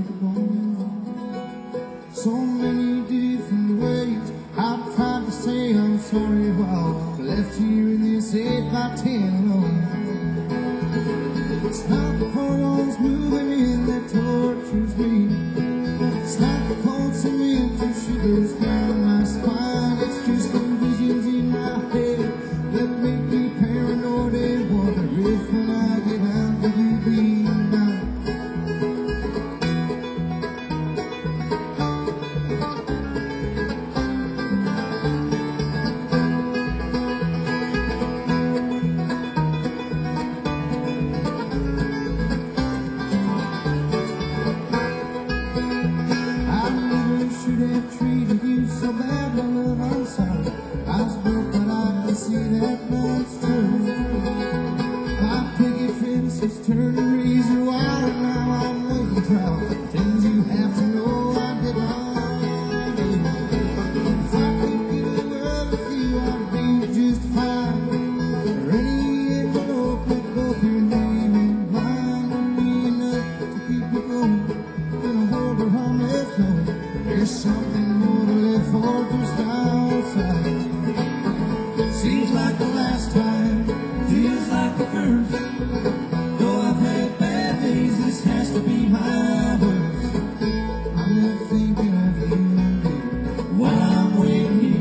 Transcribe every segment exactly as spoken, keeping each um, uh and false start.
wrong. So many different ways I've tried to say I'm sorry while I left here in this eight by ten alone. It's not the photos moving in that tortures me. It's not the cold cement that shivers down my spine. It's just the visions in my head that make me paranoid and wonder if when I get out will you be mine. Should have treated you so bad, my love, I'm sorry. I was broke, but I can see that now it's true. My picket fence has turned a razor wire, and now I'm waiting trial. Things you have to know I did not do. If I could get the world with you, I'd be just fine. For any envelope with both your name and mine would be enough to keep me going in a world where I'm left home. There's something more to live for just outside. Seems like the last time, feels like the first. Though I've had bad days, this has to be my worst. I'm not thinking of you, baby, while I'm waiting here.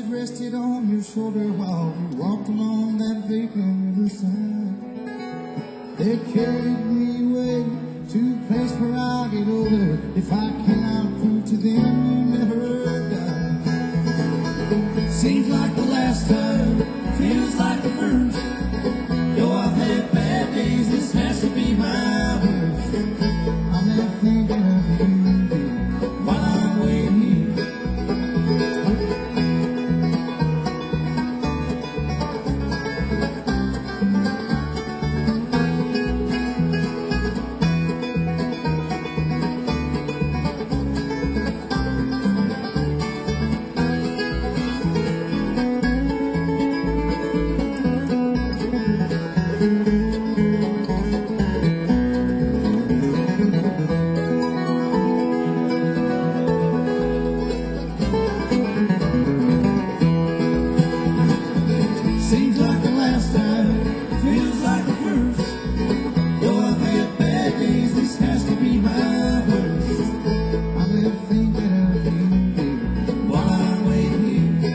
rested on your shoulder while we walked along that vacant riverside. They carried me away to the place where I'll get older. If I cannot prove to them you never died. Seems like the last time, feels like the first. Though I've had bad days, this has to be my worst. I'm not thinking of you, babe, while I'm waiting here. Seems like the last time, feels like the first. Though I've had bad days, this has to be my worst. I've been thinking of you, baby, while I'm waiting here.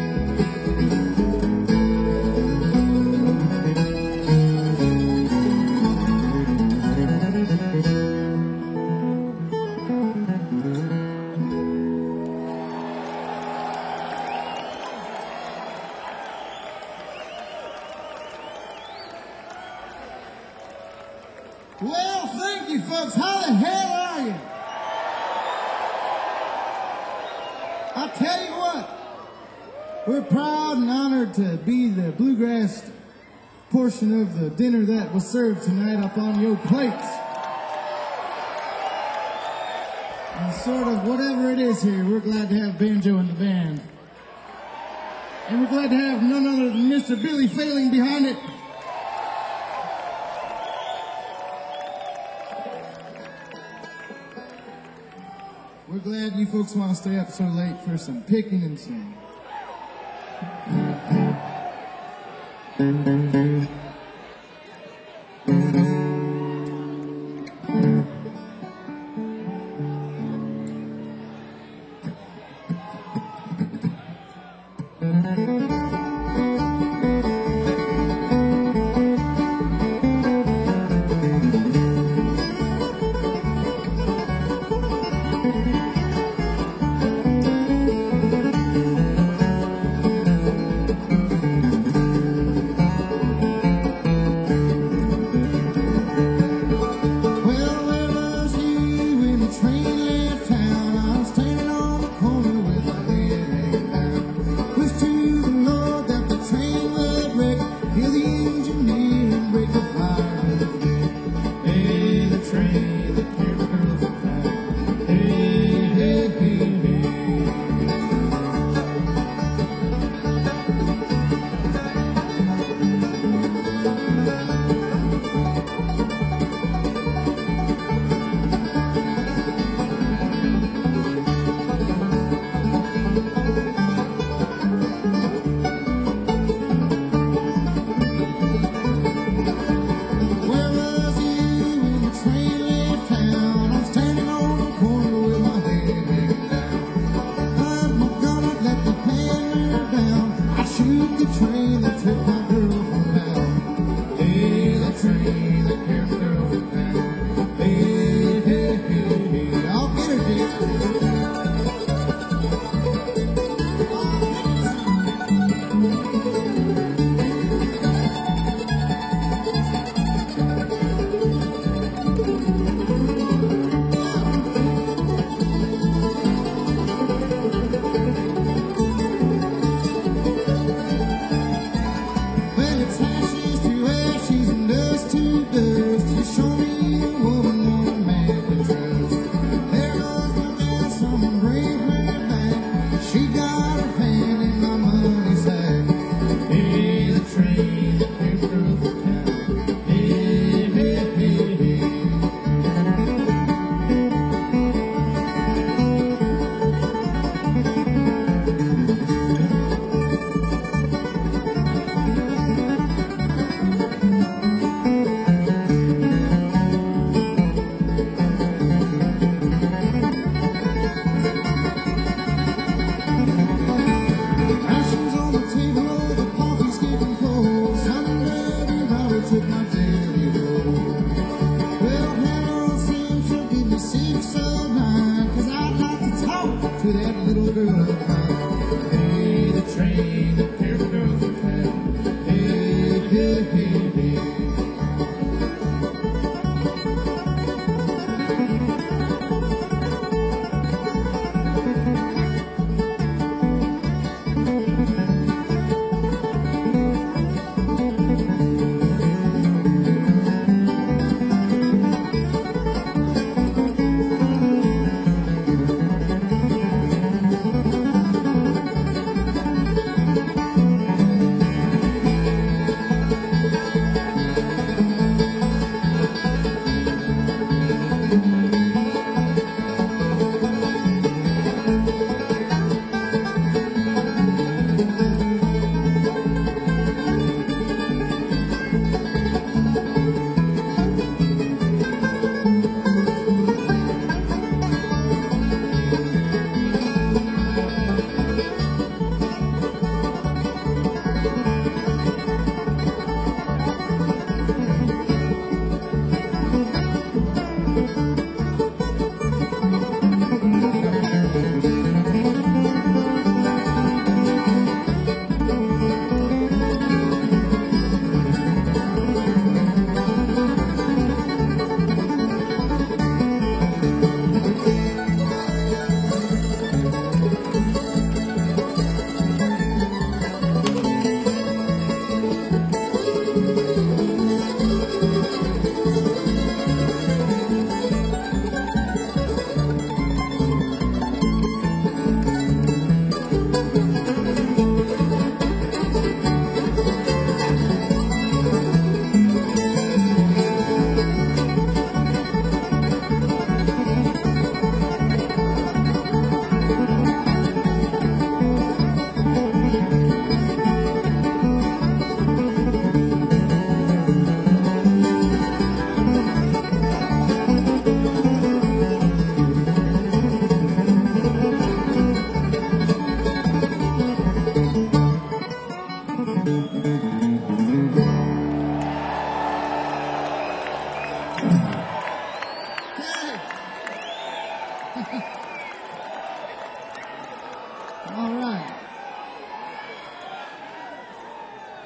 Well, thank you, folks. How the hell are you? I'll tell you what, we're proud and honored to be the bluegrass portion of the dinner that was served tonight up on your plates. And sort of whatever it is here, we're glad to have banjo in the band. And we're glad to have none other than Mister Billy Failing behind it. We're glad you folks want to stay up so late for some picking and singing.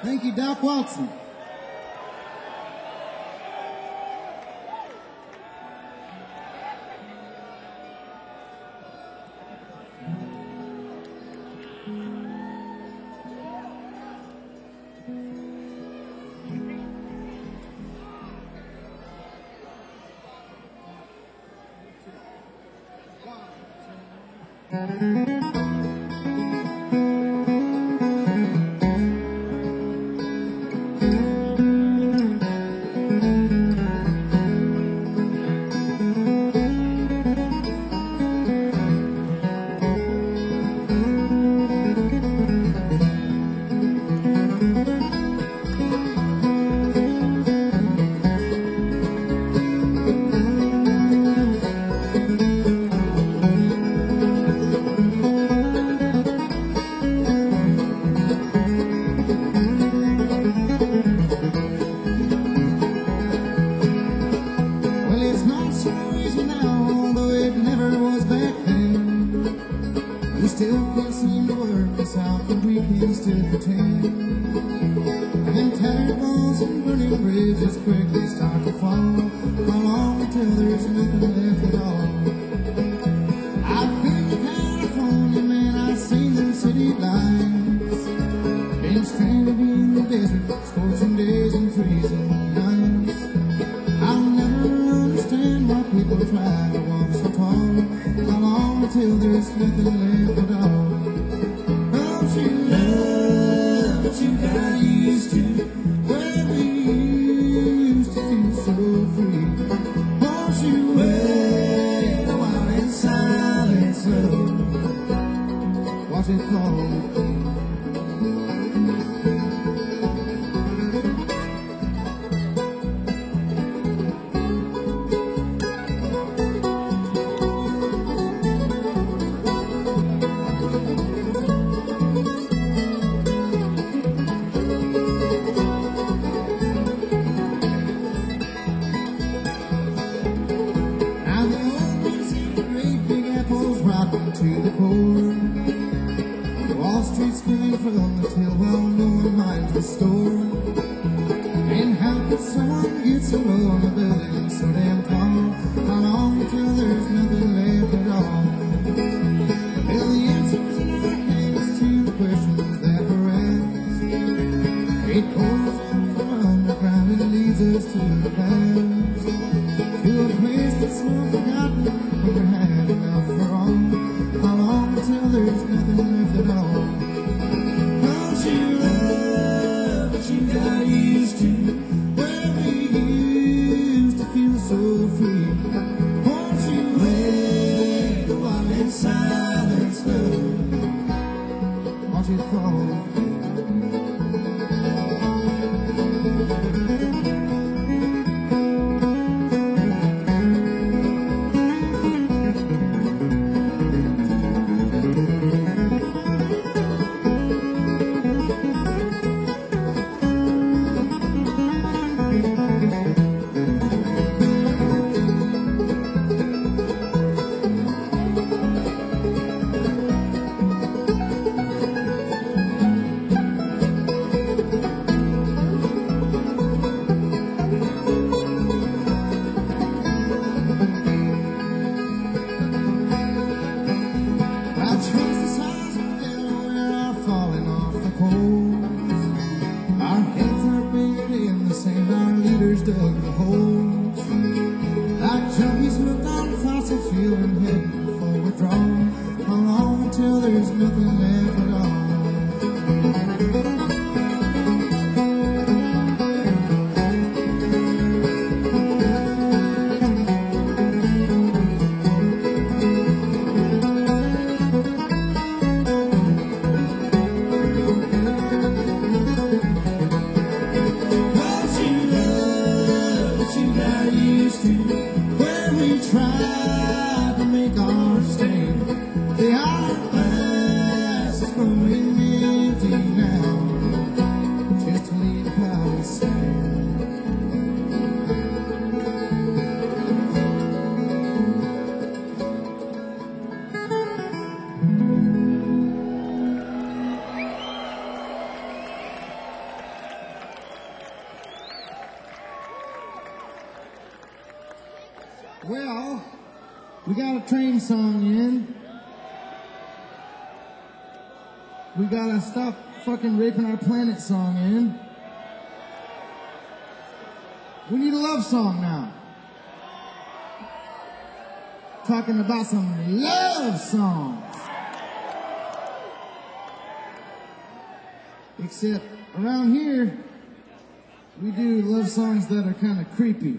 Thank you, Doc Watson. What you Well, we got a train song in. We got a Stop Fucking Raping Our Planet song in. We need a love song now. Talking about some love songs. Except around here, we do love songs that are kind of creepy.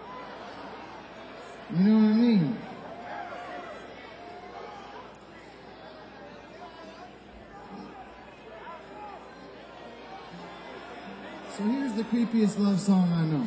You know what I mean? So here's the creepiest love song I know.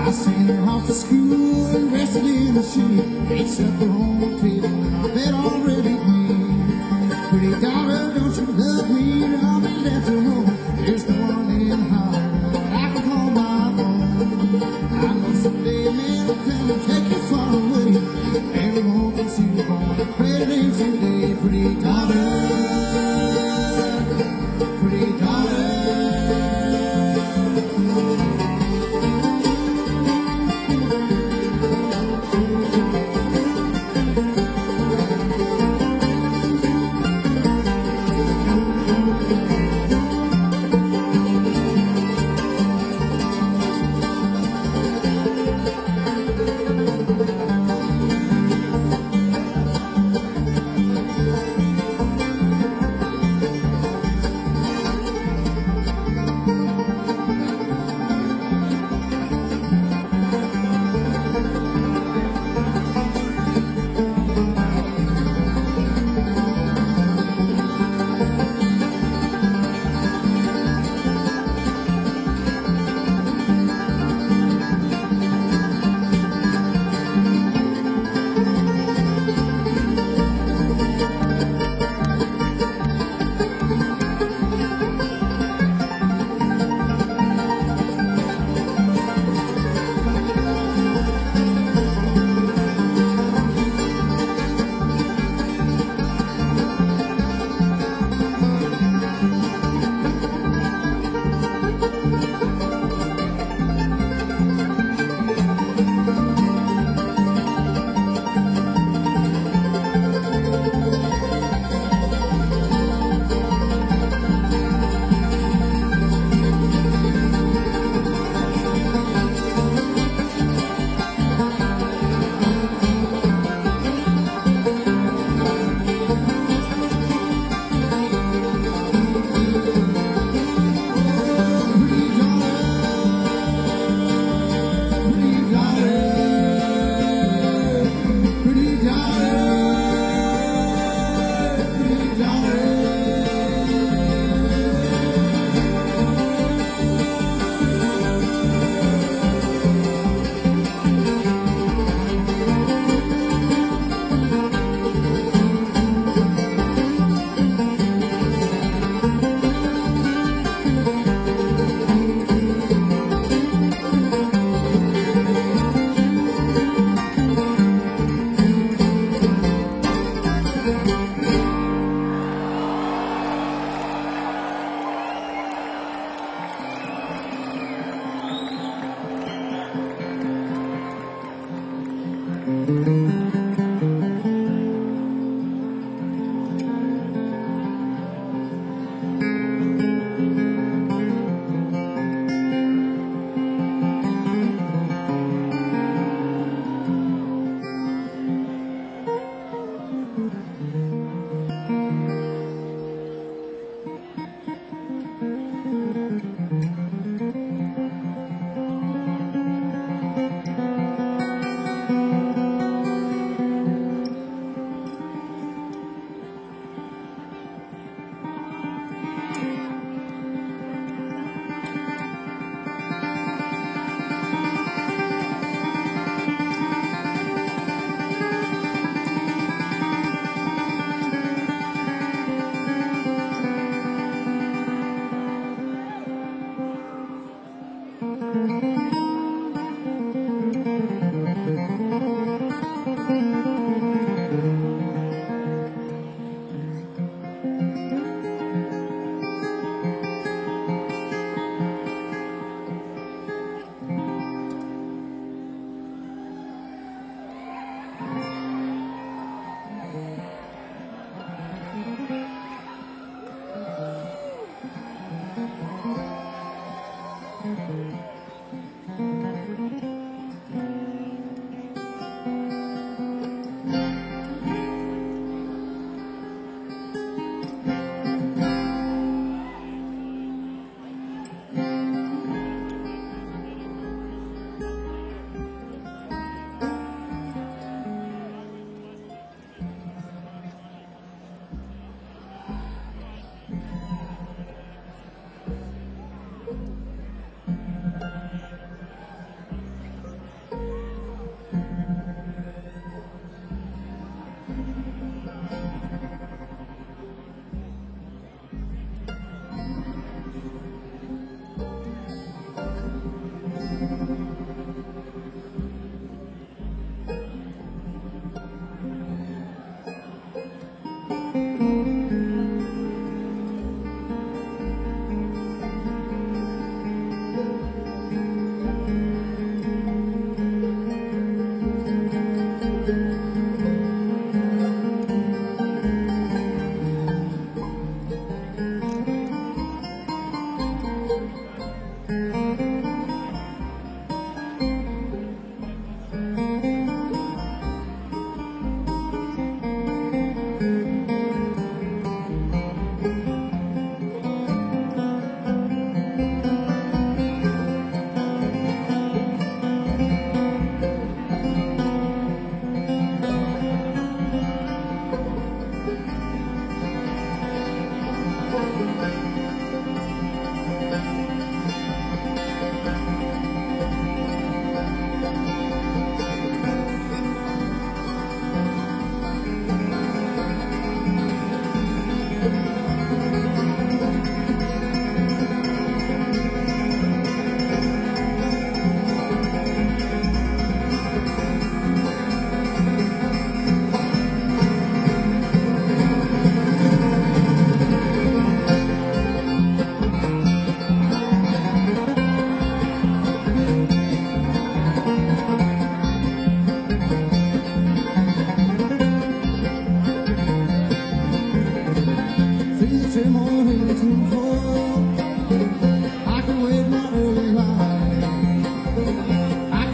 I sent her off to school and rested in the shade. Ate supper on the table and our bed already made. Pretty daughter, don't you love me? I'll be left alone. There's no one in the holler that I can call my own. I know someday a man will come and take you far away. Everyone can see you're born a great age today. Pretty daughter, pretty daughter.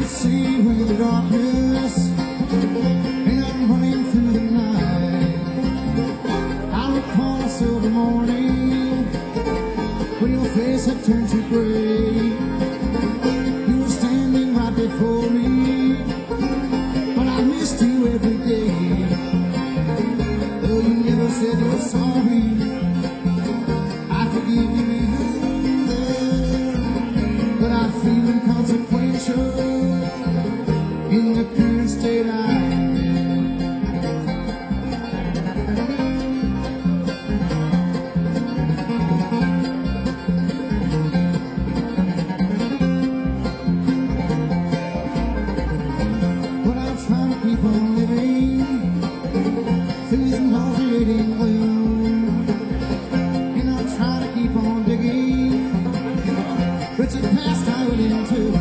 see with the darkness, and I'm running through the night. I recall a silver morning when your face had turned to gray. You were standing right before me, but I missed you every day. Though you never said you're sorry, I forgive you even then. But I feel inconsequential in the current state I'm in. But I'm trying to keep on living through this nauseating gloom, and I'm trying to keep on digging, but you passed out into.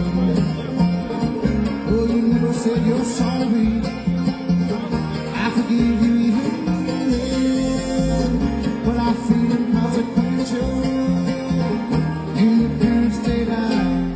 Oh, you never said you're sorry, I forgive you even then, but I feel inconsequential in the current state I'm in.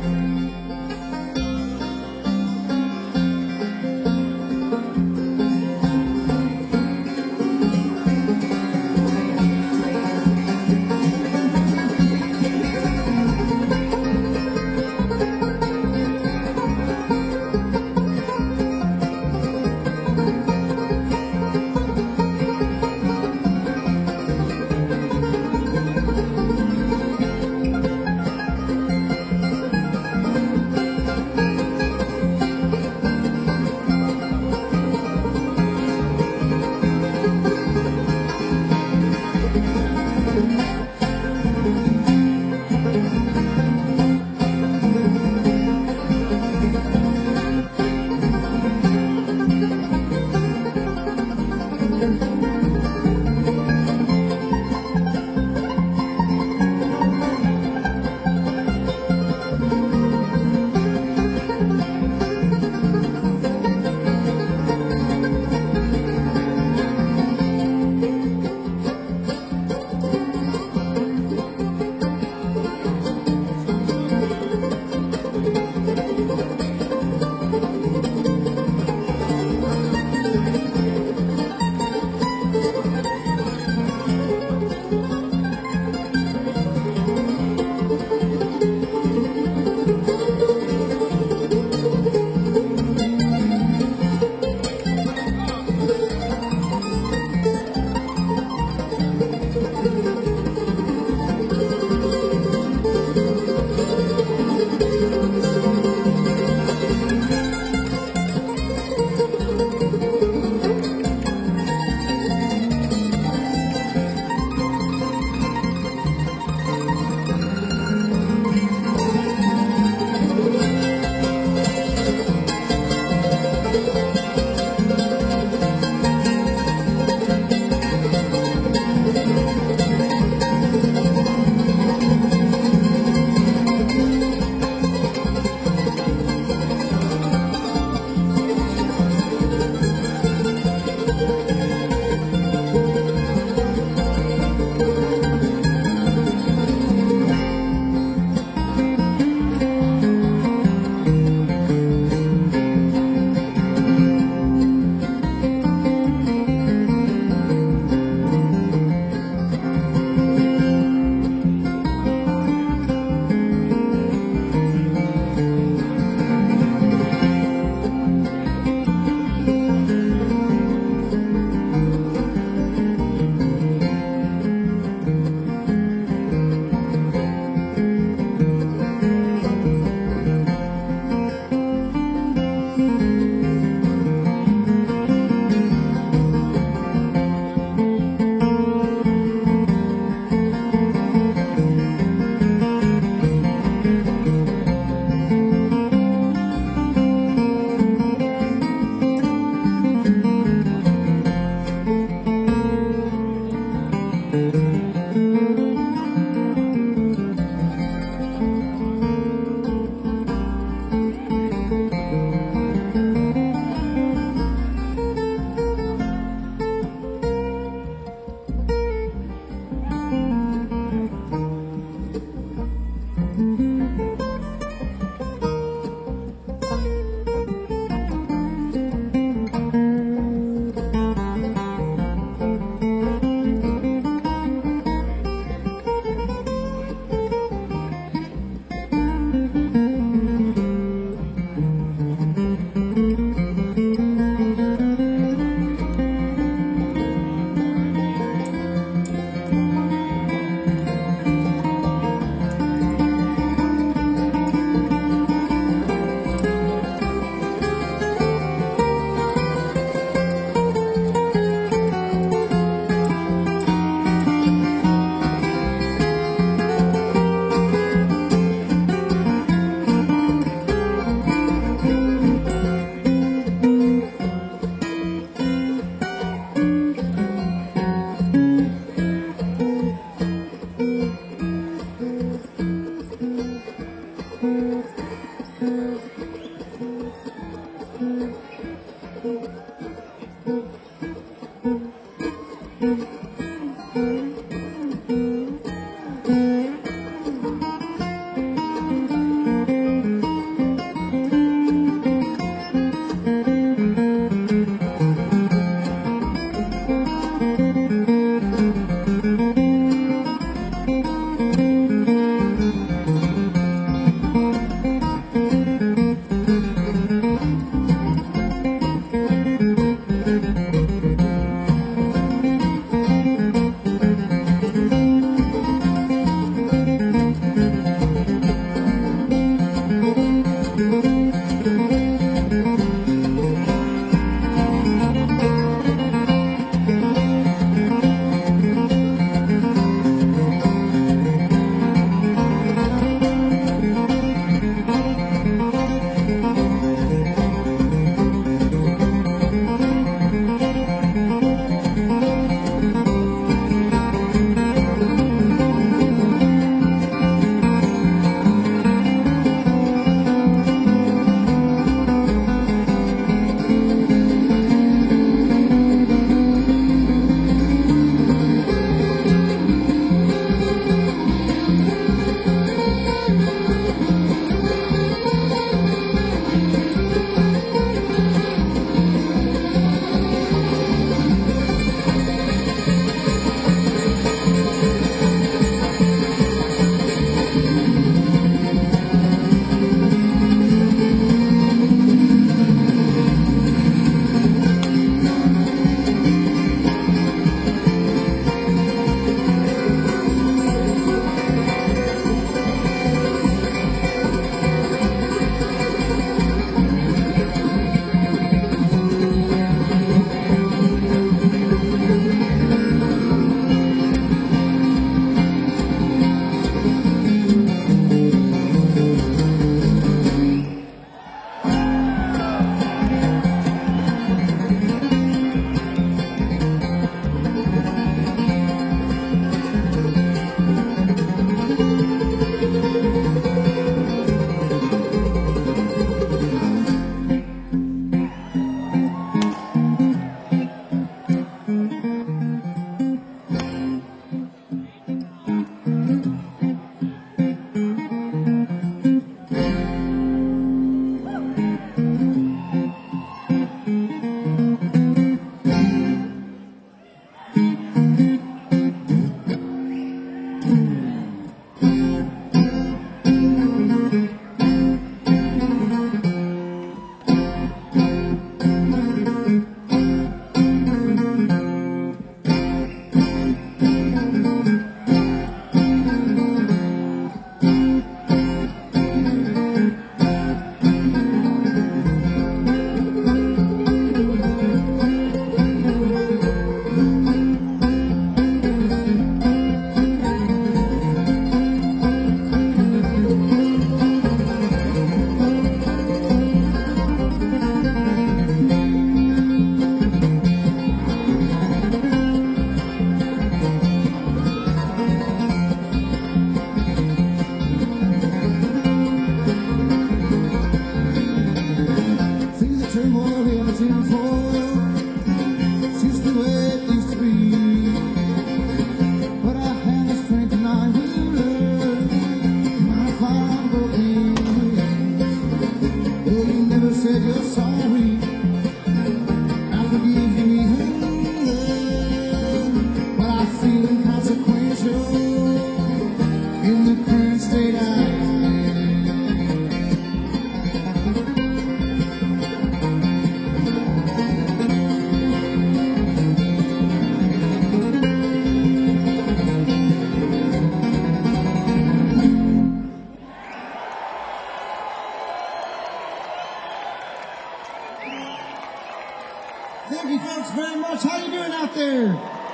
Thank you folks very much. How you doing out there?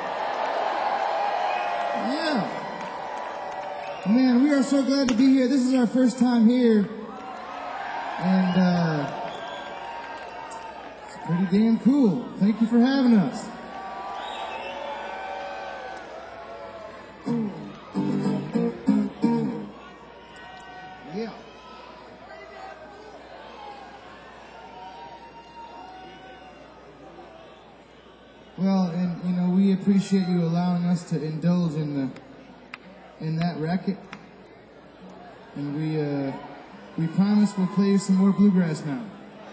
Yeah. Man, we are so glad to be here. This is our first time here. And uh, it's pretty damn cool. Thank you for having us. Yeah. Well, and you know, we appreciate you allowing us to indulge in the in that racket, and we uh, we promise we'll play you some more bluegrass now.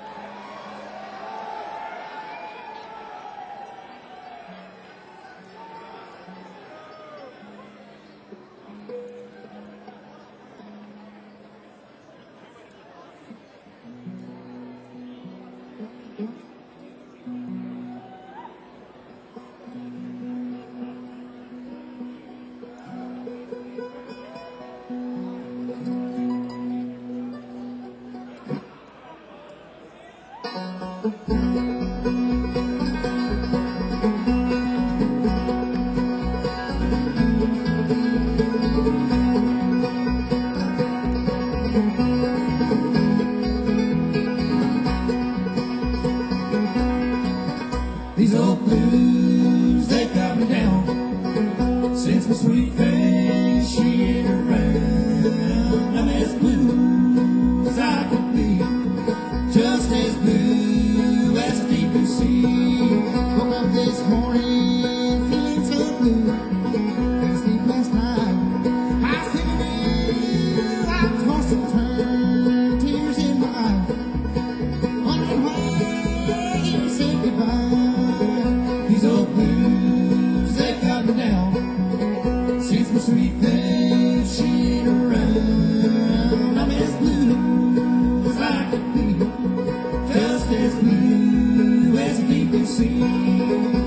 These old blues, they got me down. Since my sweet face, she ain't around. I'm as blue as I could be, just as blue as the deep blue sea. Woke up this morning feeling so blue, couldn't sleep last night. I was thinking of you, I tossed and turned, tears in my eyes, wondering why you said goodbye. These old blues, they got me down. Since my sweet face, she ain't around. I'm as blue as I could be, just as blue as the deep blue sea.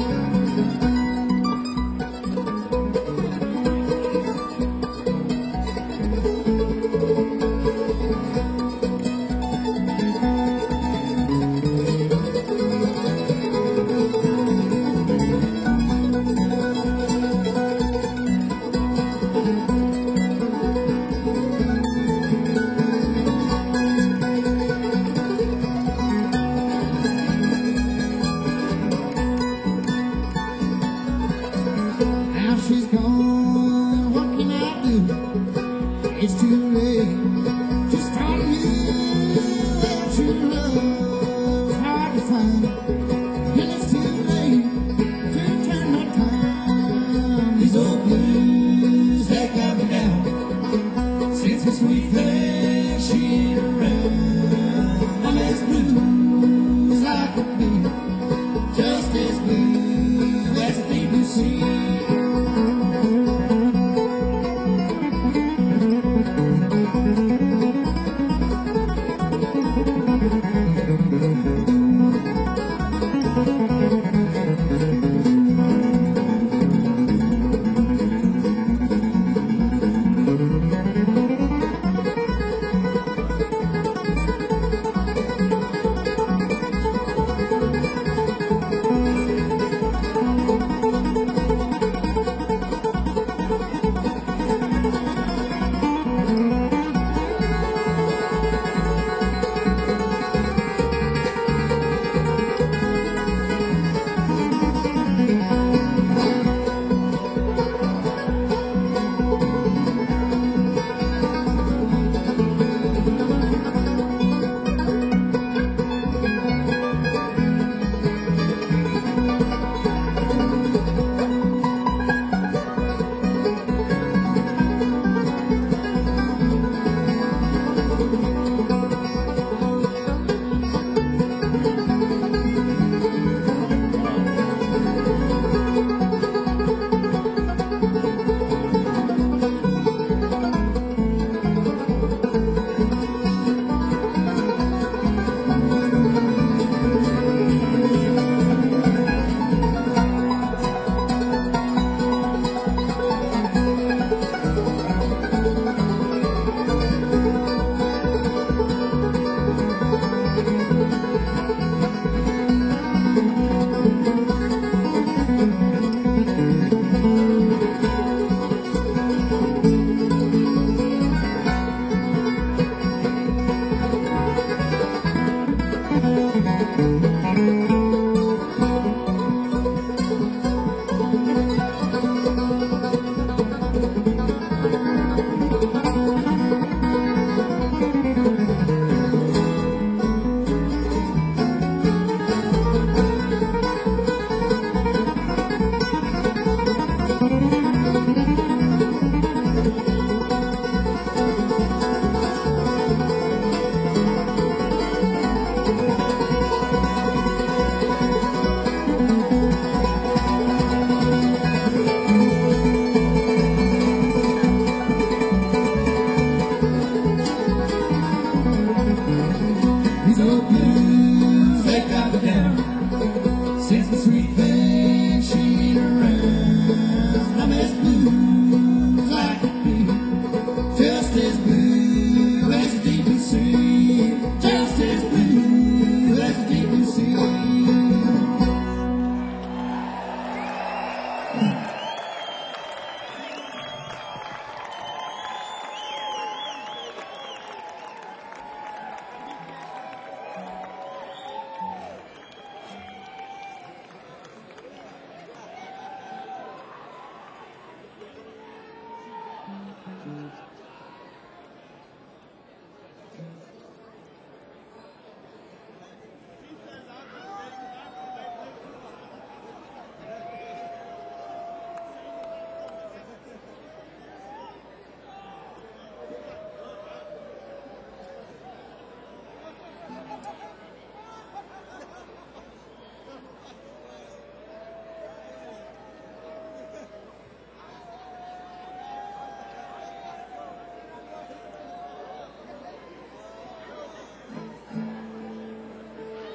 Now she's gone, what can I do? It's too late to start anew. And true love is hard to find, and it's too late to turn back time. These old blues, they got me down. Since my sweet face, she ain't around. I'm as blue as I could be, just as blue as the deep blue sea.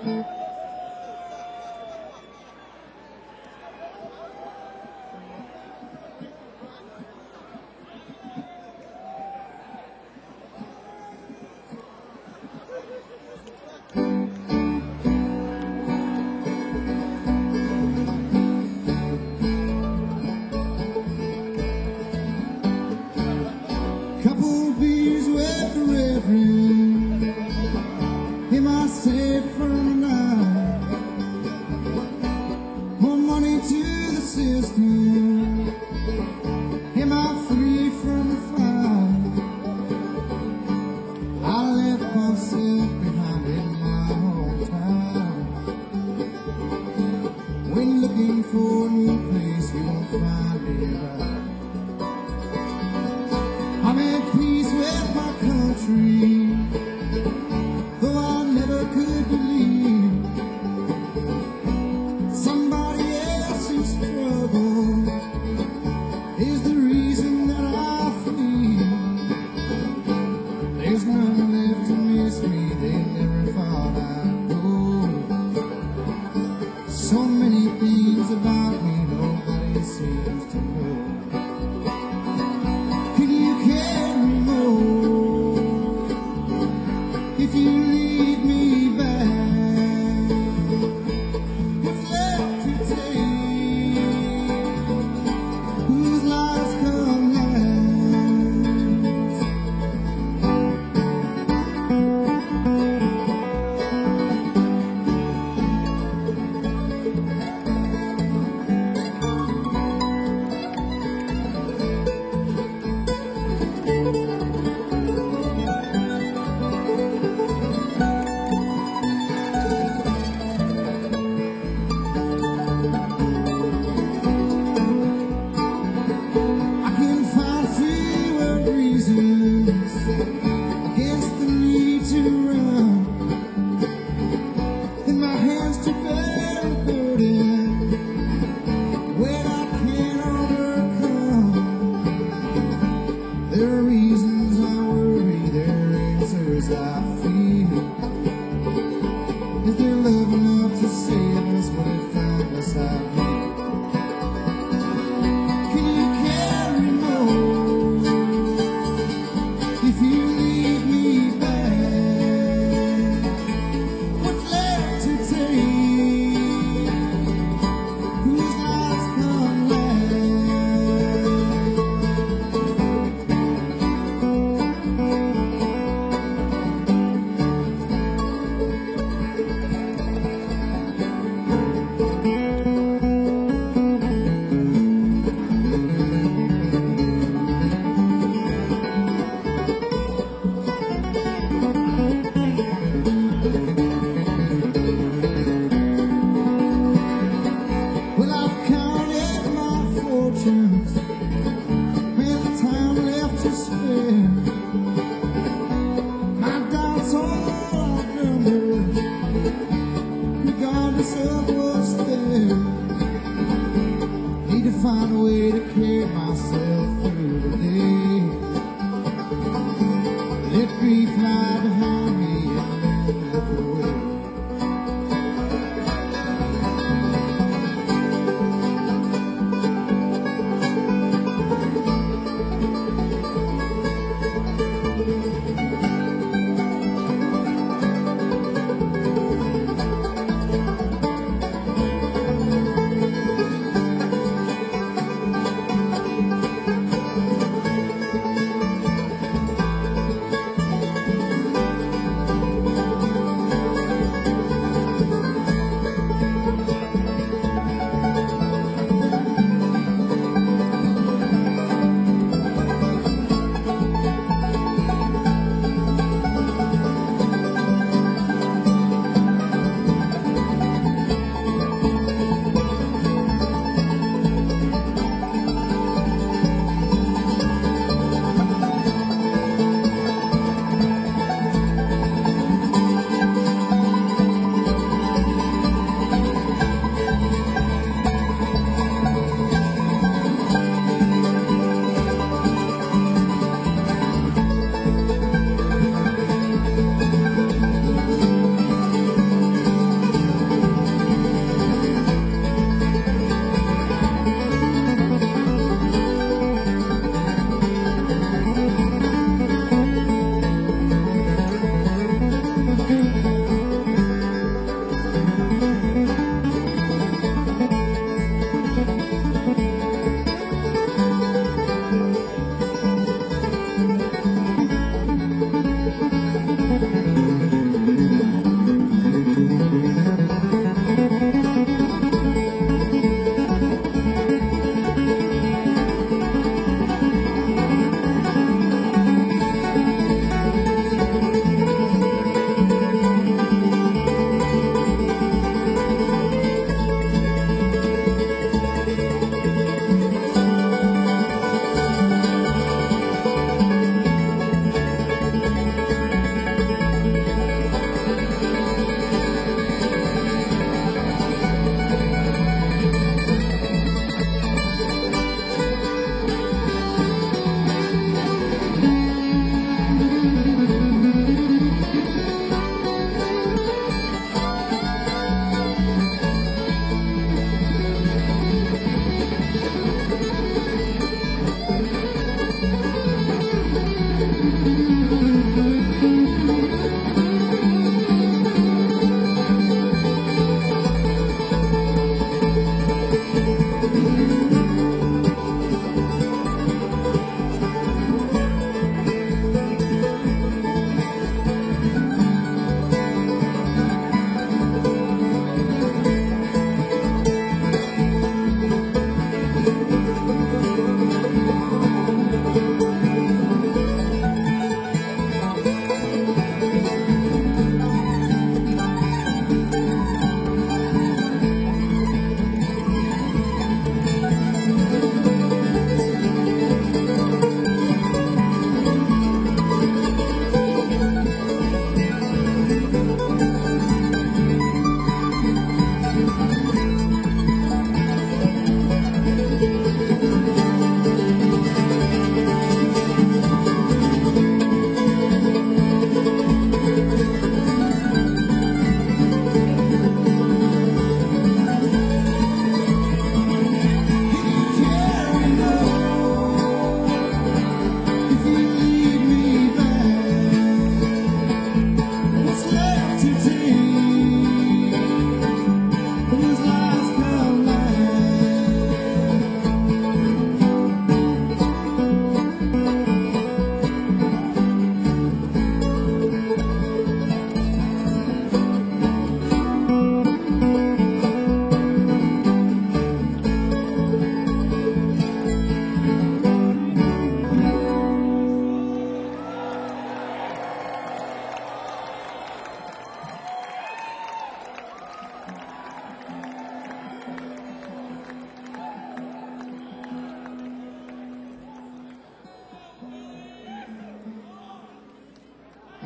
Couple beers with the reverend. Am I safe from the night? More money to the system. Am I free from the fight? I left myself behind in my hometown. When looking for a new place, you won't find me right. I'm at peace with my country, though I never could believe somebody else's struggle is the reason that I flee. There's none left to miss me, they never thought I'd go. So many things about me nobody seems to know. If you leave me back, what's left to take? Whose lives come last? Against the need to run, and my hands to bear a burden when I can't overcome. There are reasons I worry, there are answers I feel. Is there love enough to save us when it found us out here? Can you carry more? If you leave me back, what's left to take? Whose lives come last? Well, I've counted my fortunes, with time left to spare. My doubts all outnumbered, regardless of what's there. Need to find a way to carry myself through the day. Let grief lie behind me and look away.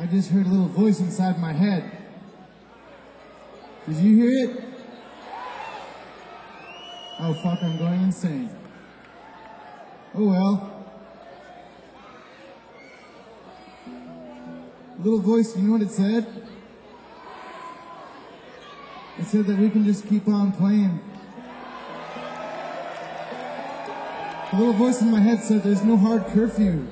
just heard a little voice inside my head. Did you hear it? Oh fuck, I'm going insane. Oh well. A little voice, you know what it said? It said that we can just keep on playing. The little voice in my head said there's no hard curfew.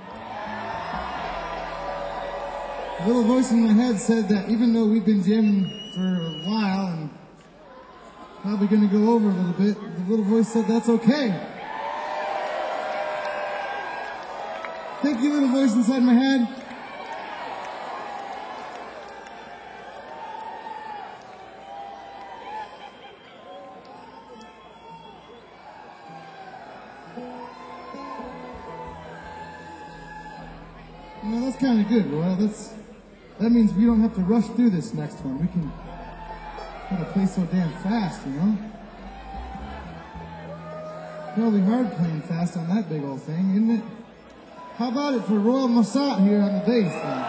The little voice in my head said that even though we've been jamming for a while and probably going to go over a little bit, the little voice said that's okay. Thank you, little voice inside my head. Well, that's kind of good, Royal. That's, that means we don't have to rush through this next one. We can gotta play so damn fast, you know? Probably hard playing fast on that big old thing, isn't it? How about it for Royal Mossad here on the bass, then?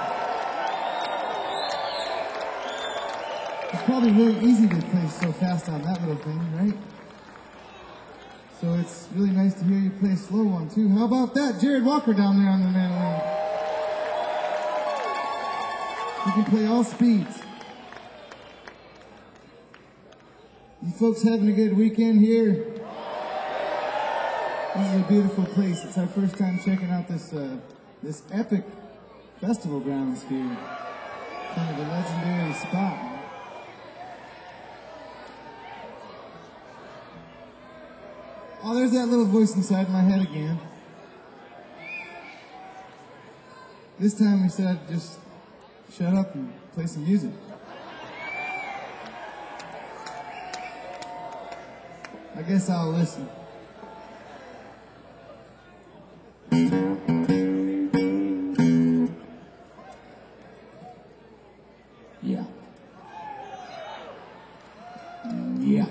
It's probably really easy to play so fast on that little thing, right? So it's really nice to hear you play a slow one, too. How about that? Jared Walker down there on the mandolin. You can play all speeds. You folks having a good weekend here? This is a beautiful place. It's our first time checking out this uh, this epic festival grounds here. Kind of a legendary spot. Oh, there's that little voice inside my head again. This time we said just shut up and play some music. I guess I'll listen. Yeah. Yeah.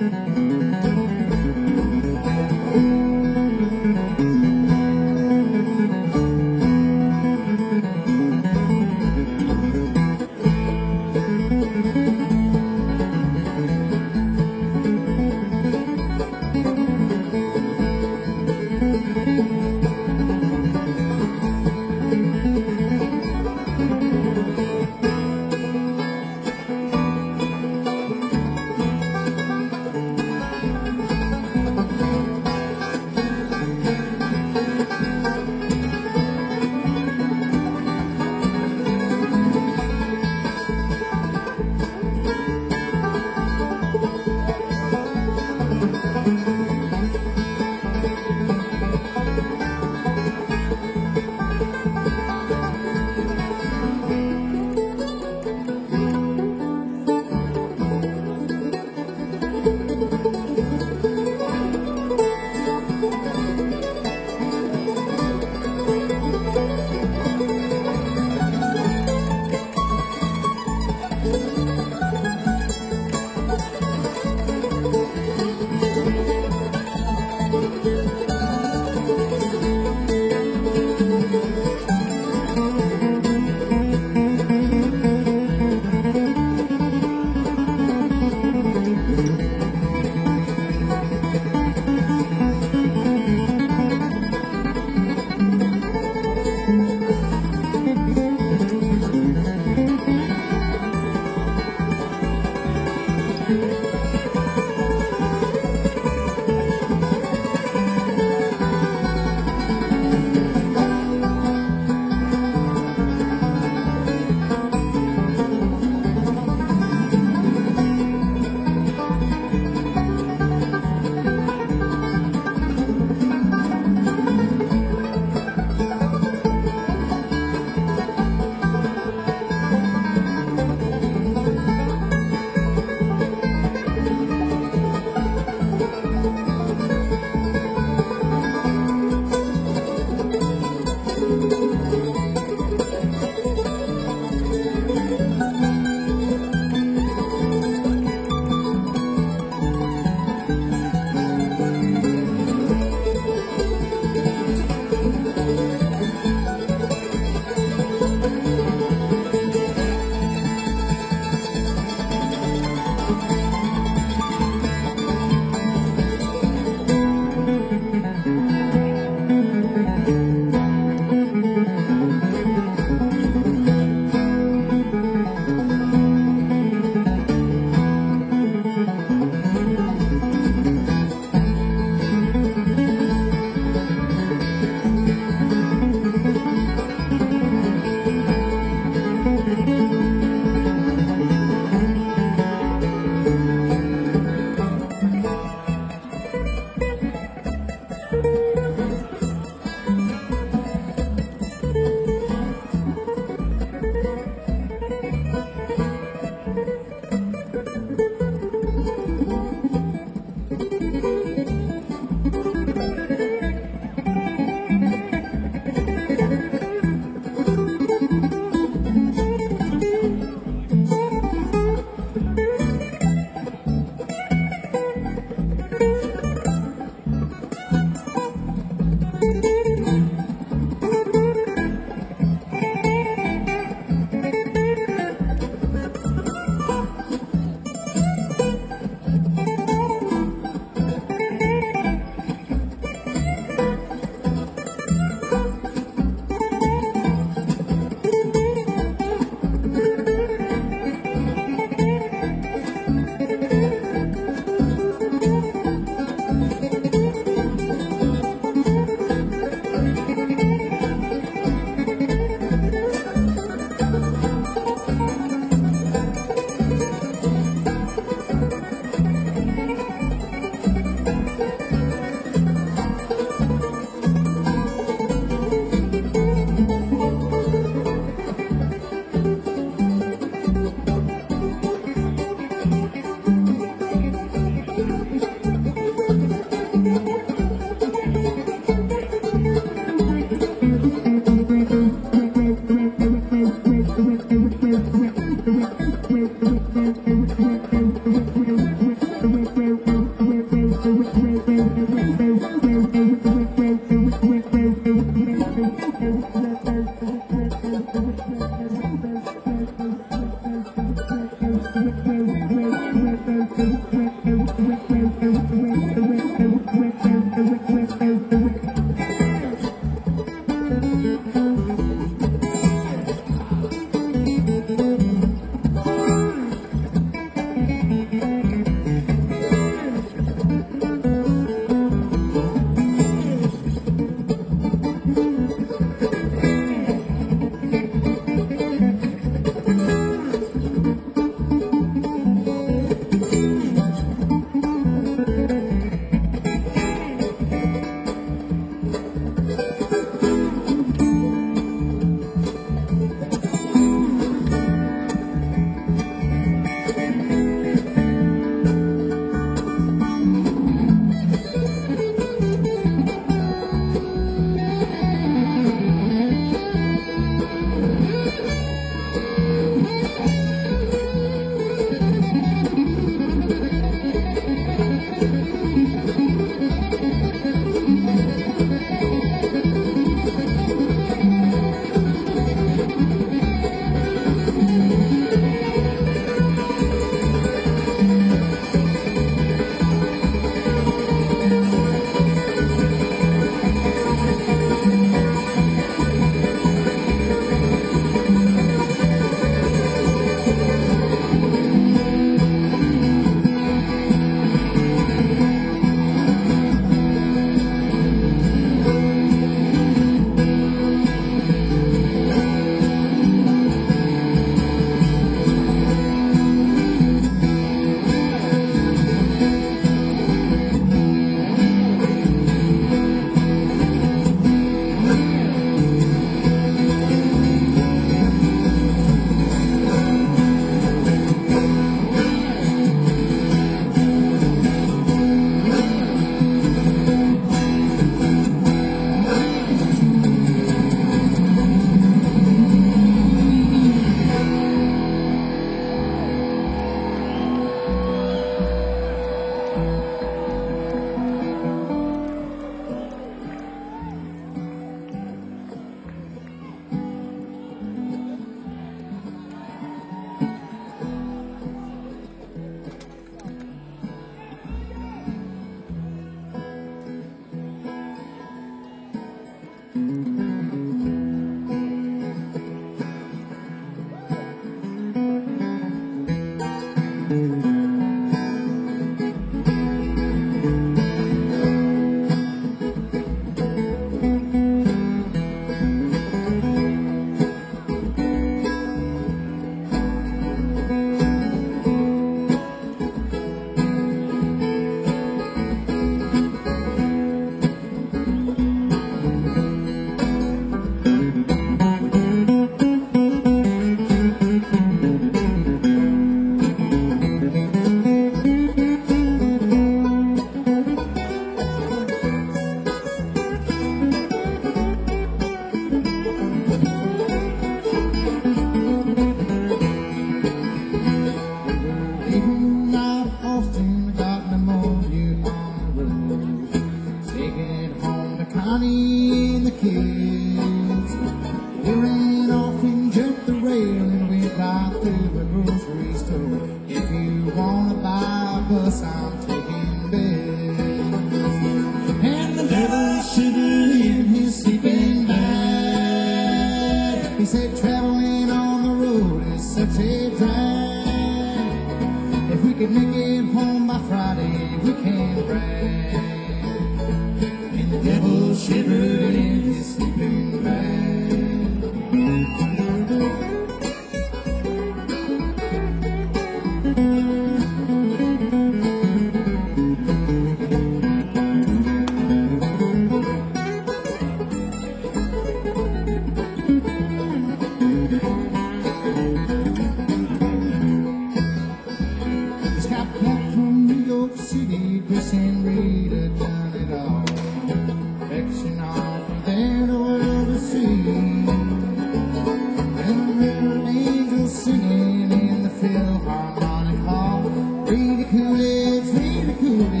Singing in the Philharmonic Hall. Read the Coolidge, read the Coolidge.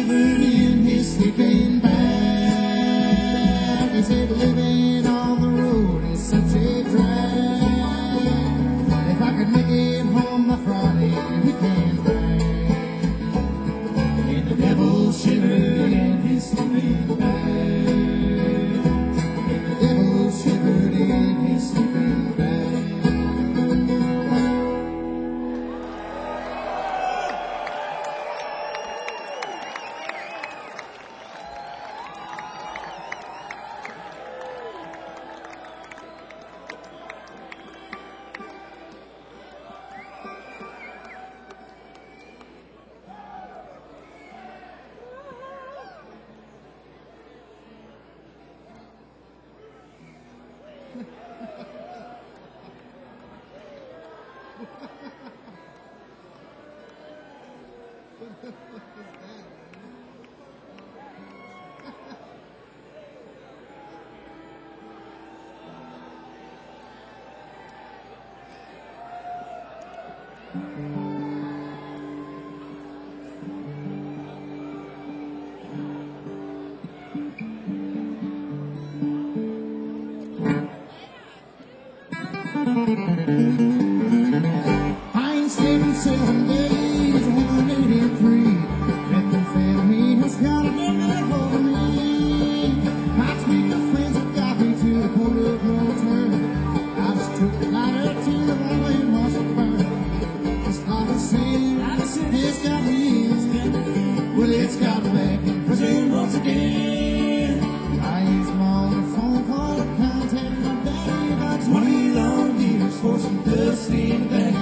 shivered in his sleeping bag. He said, living on the road is such a drag. If I could make it home by Friday, we can brag. And the devil shivered in his sleeping bag. And the devil shivered in his sleeping bag. I ain't sleeping seven days, one hundred eighty-three. Methamphetamine has got a good hold of me. My tweaker friends have got me to the point of no return. I just took the lighter to the runway and watched it burn. It's not the same, it's got me in. Well, it's got me back in prison once again. I used my only phone call to contact my daddy about twenty long years for some dust in the bag.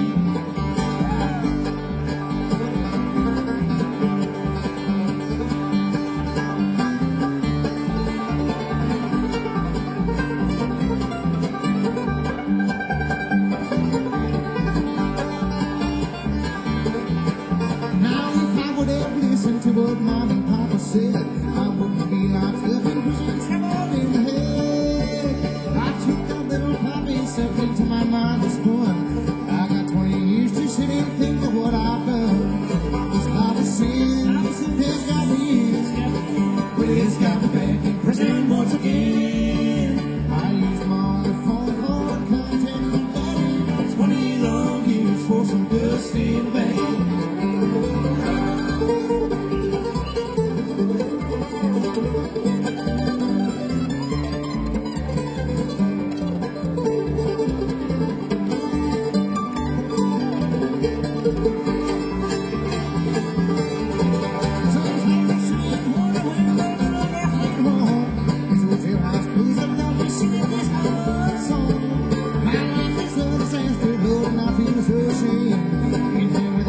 To what mom and papa said, I wouldn't be locked up in prison, trouble in the head. I took that little puppy and stepped into my mind this morning. I got twenty years to sit and think of what I've done. It's not a sin, it's got me in, but it's got me back in prison once again. I used my only phone call to contact my daddy. Twenty long years for some dust in the bag. My life is a disaster, Lord, and I feel so ashamed.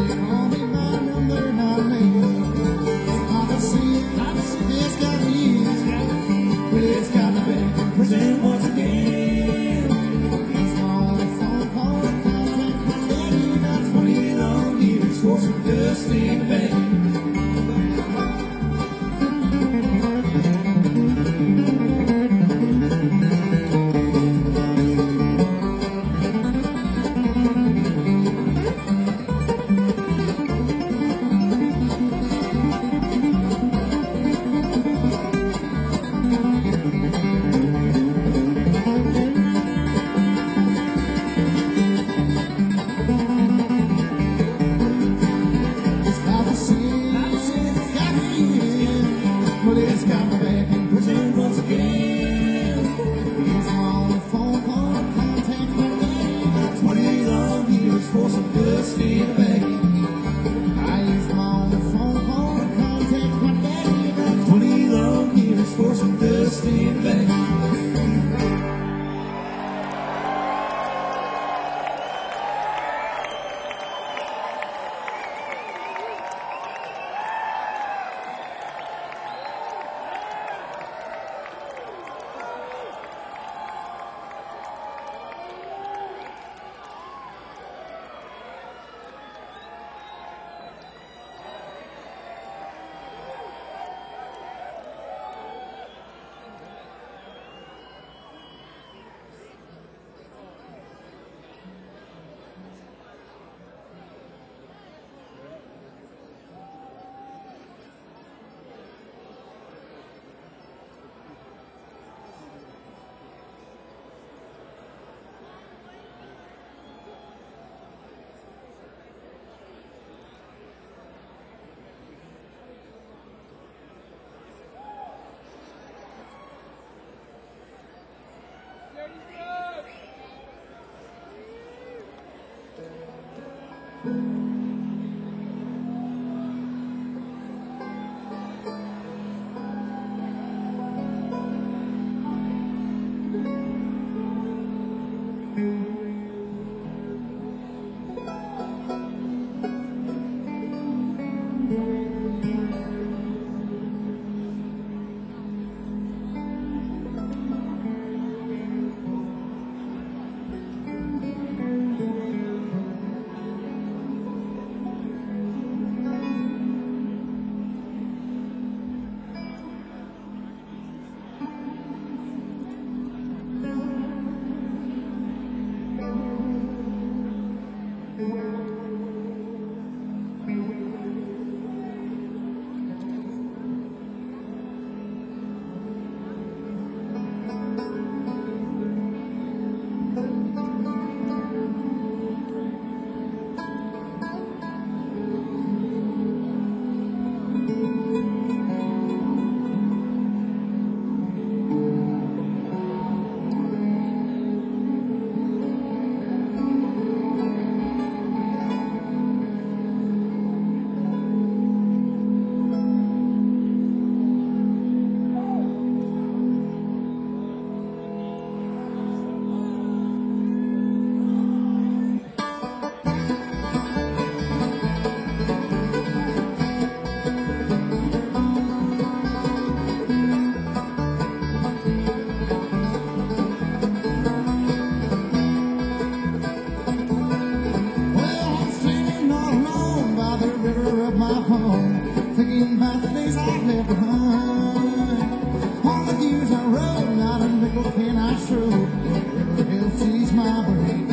about the days I left behind. All the years I rode, not a nickel can I show. Hell sees my brain.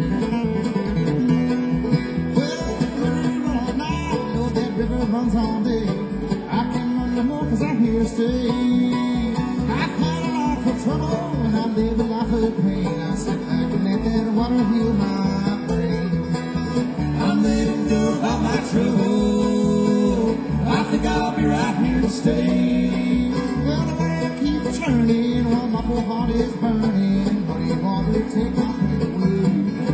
Well, the river all night, know that river runs all day. I can't run no more cause I'm here to stay. I've had a lot of trouble and I live a life of pain. I sit back and let that water heal my brain. I'm letting go of my trouble. I think I'll be right here to stay. Well, the world keeps turning while my poor heart is burning. Muddy water, take my breath away.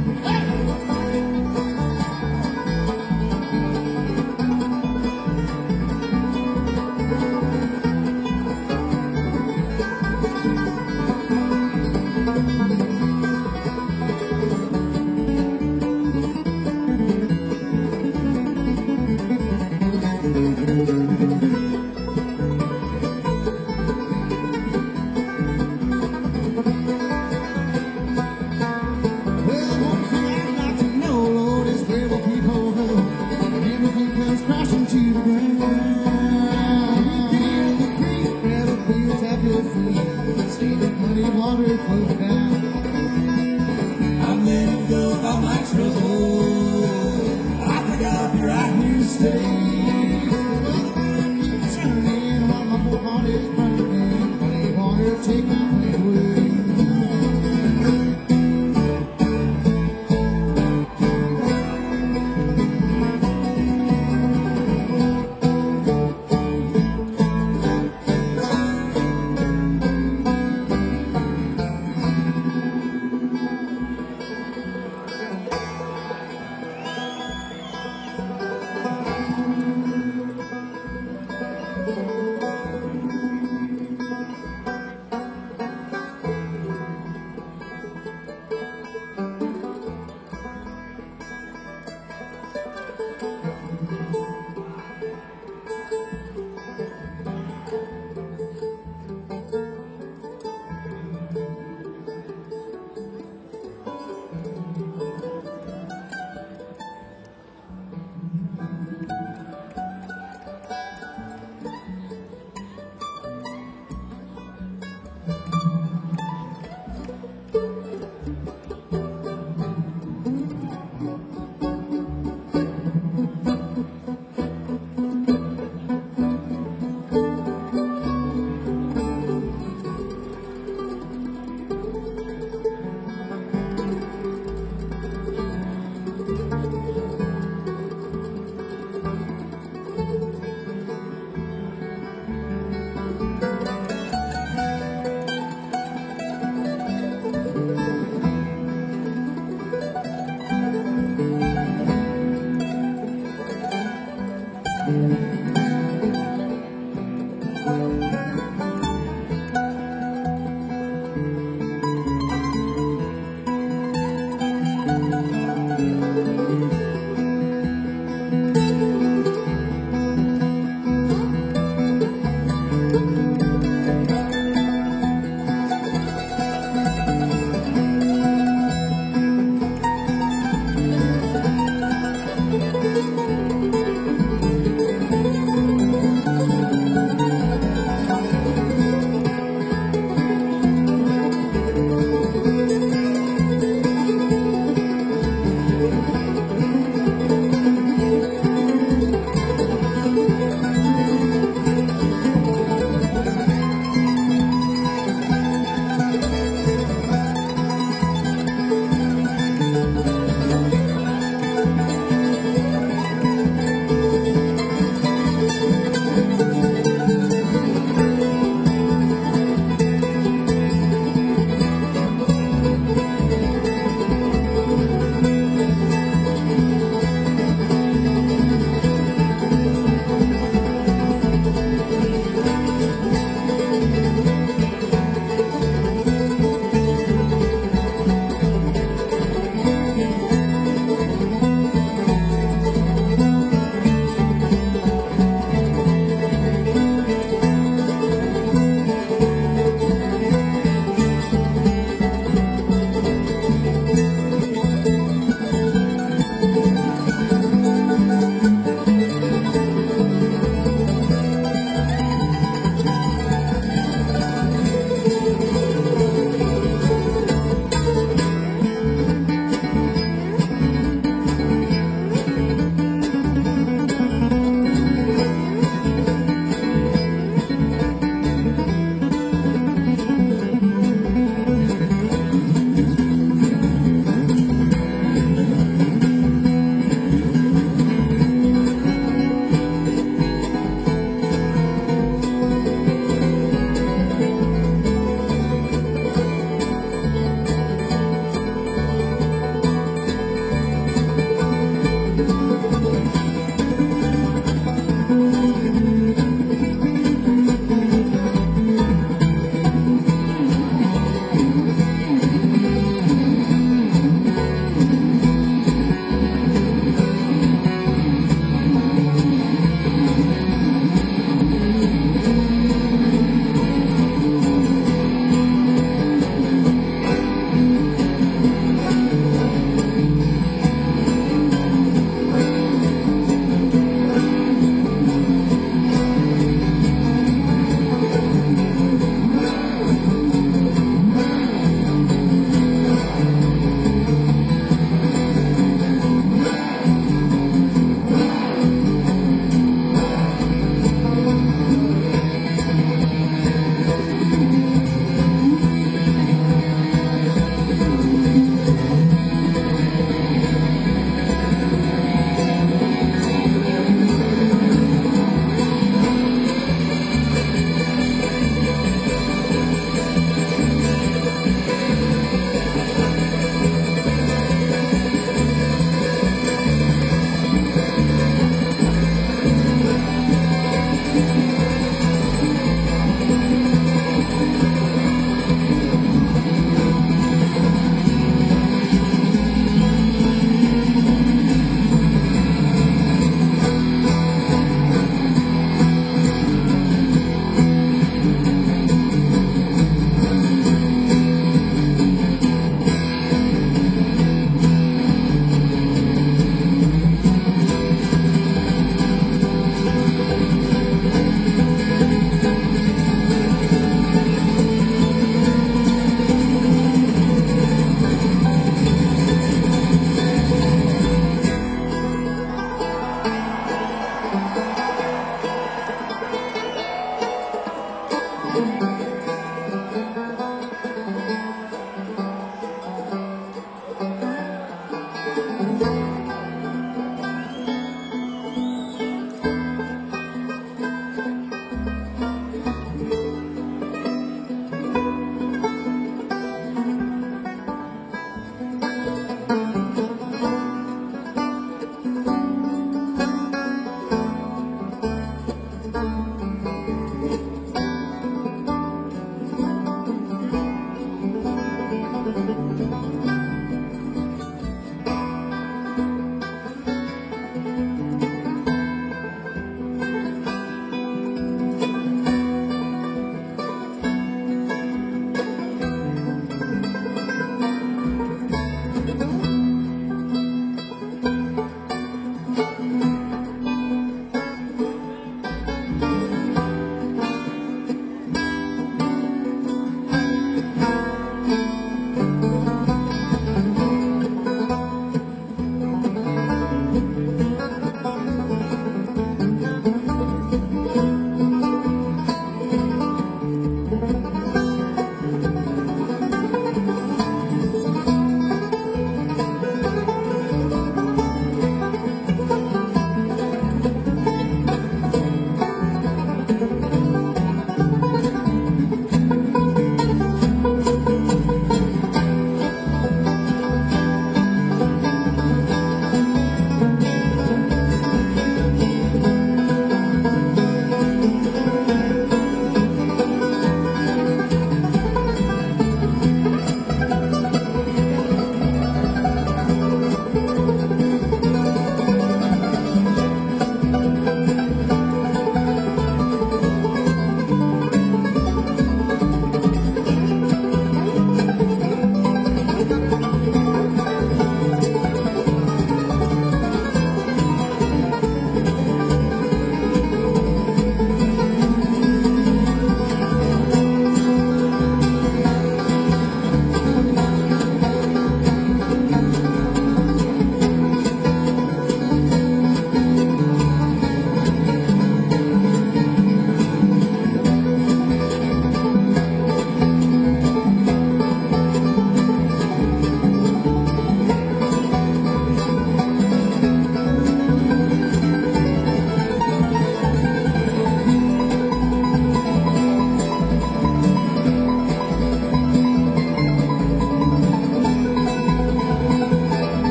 I'm letting go of my trouble. I think I'll be right here to stay. Well, the world keeps turning while my poor heart is burning. Muddy water, take my breath away.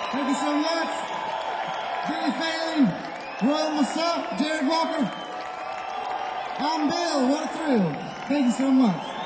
Thank you so much. Billy Faley, Roy, what's up? Jared Walker. I'm Bill. What a thrill. Thank you so much.